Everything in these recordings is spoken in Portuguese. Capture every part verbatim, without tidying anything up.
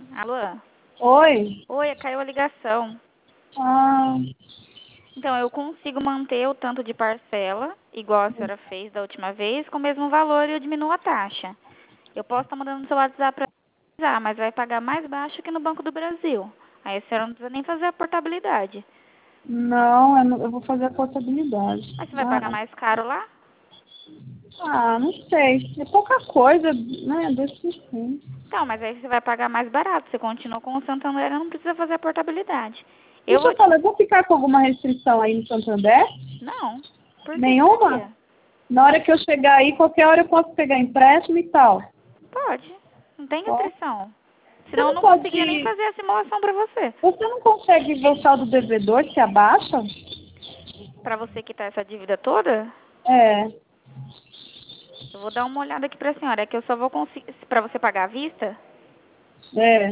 Alô? Oi? Oi, caiu a ligação. Ah, Então, eu consigo manter o tanto de parcela, igual a senhora fez da última vez, com o mesmo valor e eu diminuo a taxa. Eu posso estar mandando no seu WhatsApp para avisar, mas vai pagar mais baixo que no Banco do Brasil. Aí a senhora não precisa nem fazer a portabilidade. não, eu, não- eu vou fazer a portabilidade. Mas você vai pagar Ah, mais caro lá? ah, não sei. É pouca coisa, né? Desse sim. Então, mas aí você vai pagar mais barato. Você continua com o Santander e não precisa fazer a portabilidade. Eu Deixa vou eu te... falar, eu vou ficar com alguma restrição aí no Santander? Não. Por que que Nenhuma? seria? Na hora que eu chegar aí, qualquer hora eu posso pegar empréstimo e tal. Pode. Não tem Pode. restrição. Você Senão eu não não conseguia nem pode. fazer a simulação para você. Você não consegue ver o saldo devedor que abaixa? Para você quitar essa dívida toda, É. eu vou dar uma olhada aqui para a senhora. É que eu só vou conseguir... Para você pagar à vista, É.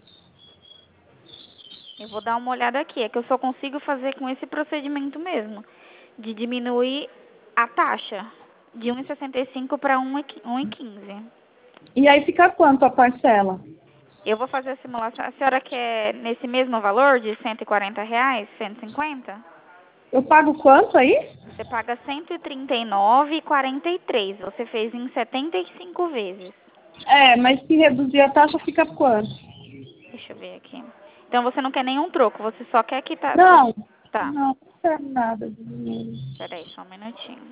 eu vou dar uma olhada aqui. É que eu só consigo fazer com esse procedimento mesmo. De diminuir a taxa. De um vírgula sessenta e cinco para um vírgula quinze. E aí fica quanto a parcela? Eu vou fazer a simulação. A senhora quer nesse mesmo valor de cento e quarenta reais, cento e cinquenta? Eu pago quanto aí? Você paga cento e trinta e nove reais e quarenta e três centavos. Você fez em setenta e cinco vezes. É, mas se reduzir a taxa fica quanto? Deixa eu ver aqui. Então você não quer nenhum troco, você só quer quitar tudo. Não, Tá. não, não quero nada de dinheiro. Peraí, só um minutinho.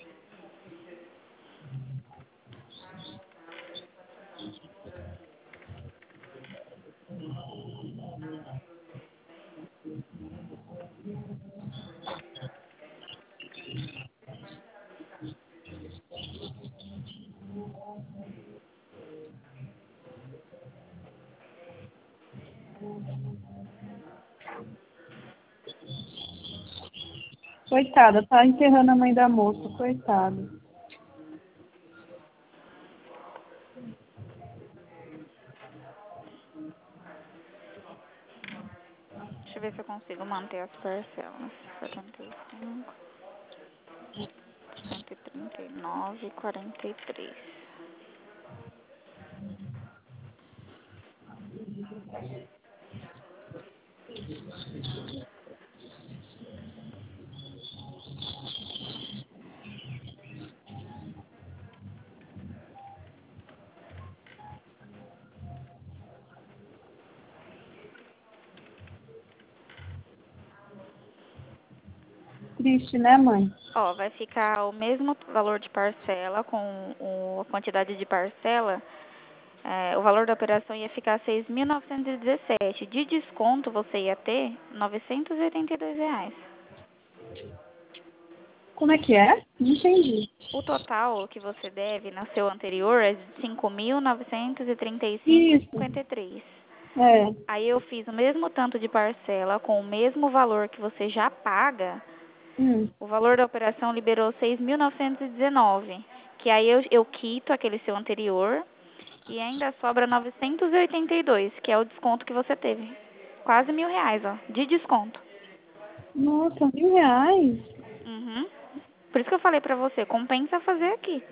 Coitada, tá enterrando a mãe da moça, coitada. Deixa eu ver se eu consigo manter as parcelas. setenta e cinco, cento e trinta e nove e quarenta e três. Triste, né, mãe? Ó, vai ficar o mesmo valor de parcela com o, a quantidade de parcela. É, o valor da operação ia ficar seis mil novecentos e dezessete. De desconto você ia ter novecentos e oitenta e dois reais. Como é que é? Não entendi. O total que você deve no seu anterior é de cinco mil novecentos e trinta e cinco reais e Isso, cinquenta e três. é. Aí eu fiz o mesmo tanto de parcela com o mesmo valor que você já paga. Hum. O valor da operação liberou seis mil novecentos e dezenove, que aí eu, eu quito aquele seu anterior e ainda sobra novecentos e oitenta e dois, que é o desconto que você teve. Quase mil reais, ó, de desconto. Nossa, mil reais? Uhum. Por isso que eu falei pra você, compensa fazer aqui.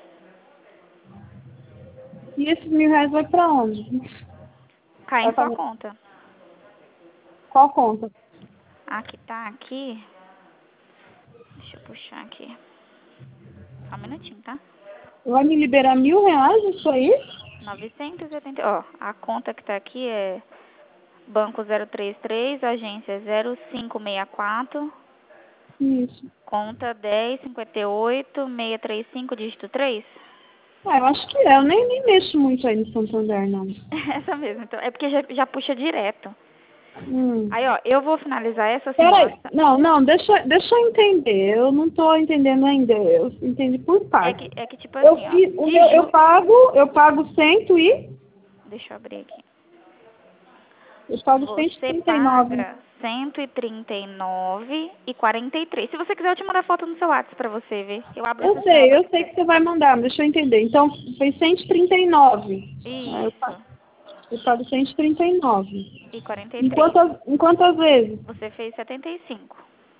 E esses mil reais vai pra onde? Cai Vai em pra sua minha- conta. qual conta? A que tá aqui, deixa eu puxar aqui. Só um minutinho, tá? Vai me liberar mil reais isso aí? novecentos e oitenta, ó, a conta que tá aqui é Banco zero três três, agência zero cinco seis quatro, Isso. conta dez cinquenta e oito seiscentos e trinta e cinco, dígito três. Ah, eu acho que é. Eu nem, nem mexo muito aí no Santander, não. Essa mesmo, então. É porque já, já puxa direto. Hum. Aí, ó, eu vou finalizar essa Peraí, simulação. não, não, deixa, deixa eu entender. Eu não tô entendendo ainda. Eu entendi por É parte. que, é que tipo Eu assim, ó, fiz, o de meu, eu ju... pago, eu pago cento e, Deixa eu abrir aqui. eu pago cento e Você trinta e nove. paga cento e trinta e nove e quarenta e três. Se você quiser, eu te mando a foto no seu WhatsApp pra você ver. Eu abro Eu essa sei, simulação eu pra sei você. que você vai mandar, mas deixa eu entender. Então, foi cento e trinta e nove. Aí eu pago, Isso. eu pago cento e trinta e nove. E quarenta e Em três. quantas, em quantas vezes? Você fez setenta e cinco.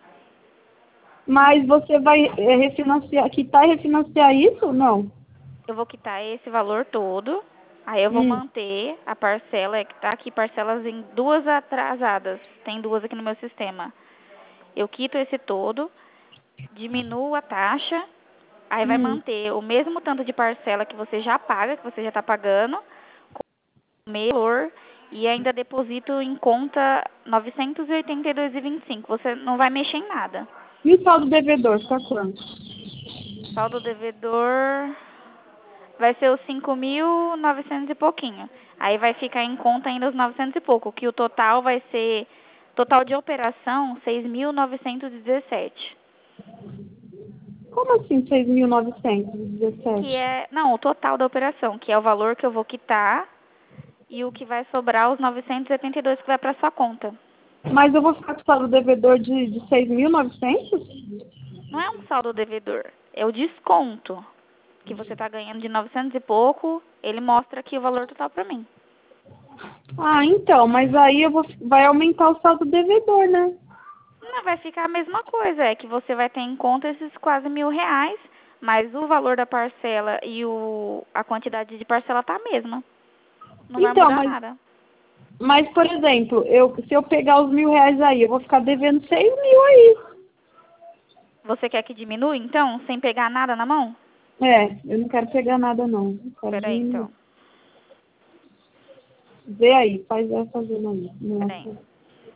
Mas você vai é, refinanciar, quitar e refinanciar isso? Não. Eu vou quitar esse valor todo. Aí eu vou Hum. manter a parcela, é que tá aqui parcelas em duas atrasadas. Tem duas aqui no meu sistema. Eu quito esse todo, diminuo a taxa, aí vai Hum. manter o mesmo tanto de parcela que você já paga, que você já está pagando, com o mesmo valor, e ainda deposito em conta novecentos e oitenta e dois reais e vinte e cinco centavos. Você não vai mexer em nada. E o saldo devedor, fica quanto? Saldo devedor vai ser os cinco mil e novecentos e pouquinho. Aí vai ficar em conta ainda os novecentos e pouco, que o total vai ser, total de operação, seis mil novecentos e dezessete. Como assim seis mil novecentos e Que dezessete? é, não, o total da operação, que é o valor que eu vou quitar e o que vai sobrar, os novecentos e setenta e dois que vai para sua conta. Mas eu vou ficar com o saldo devedor de, de seis mil e novecentos? Não é um saldo devedor, é o desconto que você está ganhando de novecentos e pouco, ele mostra aqui o valor total para mim. Ah, então, mas aí eu vou, vai aumentar o saldo devedor, né? Não, vai ficar a mesma coisa, é que você vai ter em conta esses quase mil reais, mas o valor da parcela e o, a quantidade de parcela tá a mesma. Não vai Então, mudar mas, nada. mas por exemplo, eu, se eu pegar os mil reais aí, eu vou ficar devendo seis mil aí. Você quer que diminua, então, sem pegar nada na mão? É, eu não quero pegar nada não. Eu quero Peraí, diminuir. então. Vê aí, faz essa fazendo aí. Peraí. Nossa.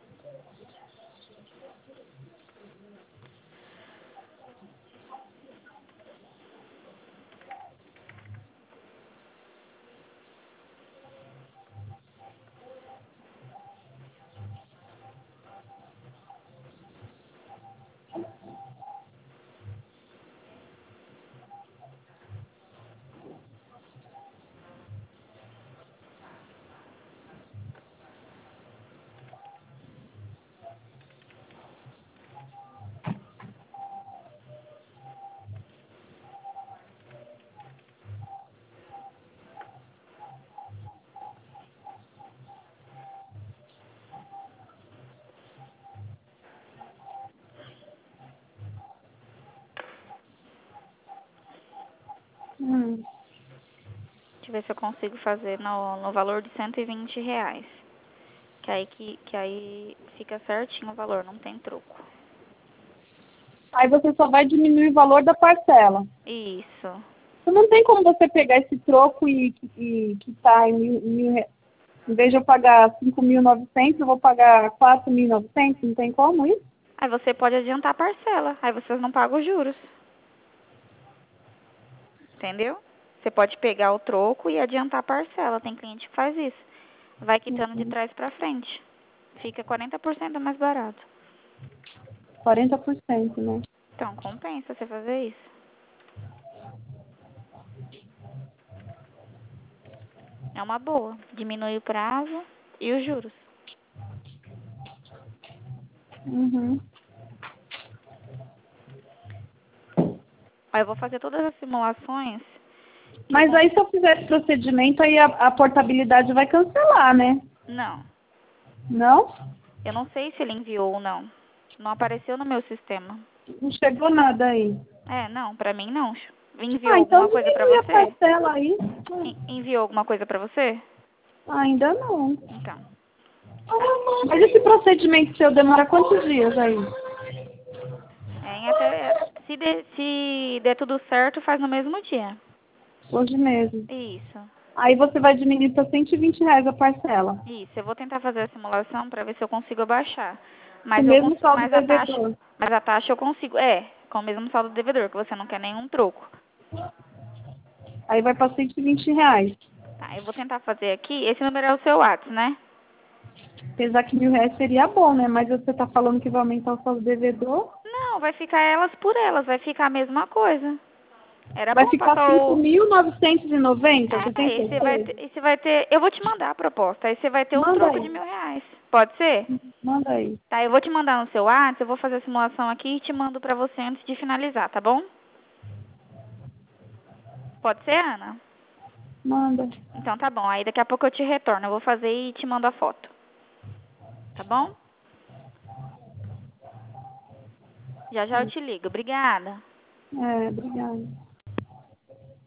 Hum. Deixa eu ver se eu consigo fazer no, no valor de cento e vinte reais. Que aí, que, que aí fica certinho o valor, não tem troco. Aí você só vai diminuir o valor da parcela. Isso. Então, não tem como você pegar esse troco e, e quitar em mil, mil re- em vez de eu pagar cinco mil e novecentos, eu vou pagar quatro mil e novecentos? Não tem como isso? Aí você pode adiantar a parcela, aí vocês não pagam os juros. Entendeu? Você pode pegar o troco e adiantar a parcela. Tem cliente que faz isso. Vai quitando de Uhum. trás pra frente. Fica quarenta por cento mais barato. quarenta por cento, né? Então, compensa você fazer isso. É uma boa. Diminui o prazo e os juros. Uhum. Aí eu vou fazer todas as simulações. Que eu Mas con... aí se eu fizer esse procedimento, aí a, a portabilidade vai cancelar, né? Não. Não? Eu não sei se ele enviou ou não. Não apareceu no meu sistema. Não chegou nada aí. É, não. Pra mim, não. Enviou Ah, então alguma coisa pra diminui a você? parcela aí. En- Enviou alguma coisa pra você? Ah, ainda não. Então. Mas esse procedimento seu demora quantos dias aí? É, em até, se, der, se der tudo certo, faz no mesmo dia. Hoje mesmo. Isso, Aí você vai diminuir para cento e vinte reais a parcela. isso. Eu vou tentar fazer a simulação para ver se eu consigo abaixar. Com o Mas eu mesmo cons- saldo mas a taxa, devedor. mas a taxa eu consigo. É, com o mesmo saldo do devedor, que você não quer nenhum troco. Aí vai para cento e vinte reais. Tá, eu vou tentar fazer aqui. Esse número é o seu WhatsApp, né? Apesar que mil reais seria bom, né? Mas você tá falando que vai aumentar o saldo devedor. Não, vai ficar elas por elas, vai ficar a mesma coisa. Era Vai bom ficar passar cinco o. mil novecentos e noventa. Você É, tem e você vai certeza? ter, e você vai ter. Eu vou te mandar a proposta. Aí você vai ter um Manda troco de aí. mil reais. Pode ser? Manda aí. Tá, eu vou te mandar no seu WhatsApp, eu vou fazer a simulação aqui e te mando pra você antes de finalizar, tá bom? Pode ser, Ana? Manda. Então tá bom, aí daqui a pouco eu te retorno, eu vou fazer e te mando a foto. Tá bom? Já já eu te ligo. Obrigada. É, obrigada.